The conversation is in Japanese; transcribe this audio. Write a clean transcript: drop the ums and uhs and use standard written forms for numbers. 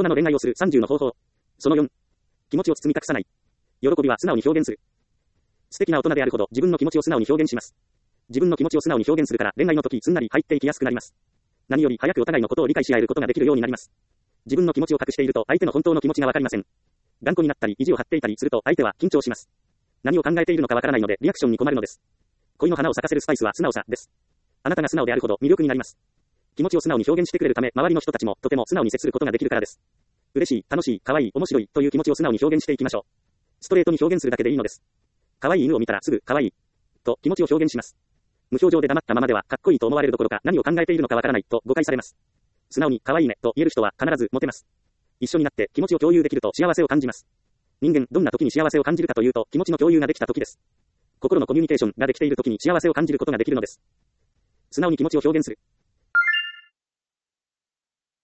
人の恋愛をする30の方法。その4。気持ちを包み隠さない。喜びは素直に表現する。素敵な大人であるほど自分の気持ちを素直に表現します。自分の気持ちを素直に表現するから恋愛の時すんなり入っていきやすくなります。何より早くお互いのことを理解し合えることができるようになります。自分の気持ちを隠していると相手の本当の気持ちがわかりません。頑固になったり意地を張っていたりすると相手は緊張します。何を考えているのかわからないのでリアクションに困るのです。恋の花を咲かせるスパイスは素直さです。あなたが素直であるほど魅力になります。気持ちを素直に表現してくれるため周りの人たちもとても素直に接することができるからです。嬉しい、楽しい、可愛い、面白いという気持ちを素直に表現していきましょう。ストレートに表現するだけでいいのです。可愛い犬を見たらすぐ可愛いと気持ちを表現します。無表情で黙ったままではかっこいいと思われるどころか何を考えているのかわからないと誤解されます。素直に可愛いねと言える人は必ずモテます。一緒になって気持ちを共有できると幸せを感じます。人間どんな時に幸せを感じるかというと気持ちの共有ができた時です。心のコミュニケーションができている時に幸せを感じることができるのです。素直に気持ちを表現する。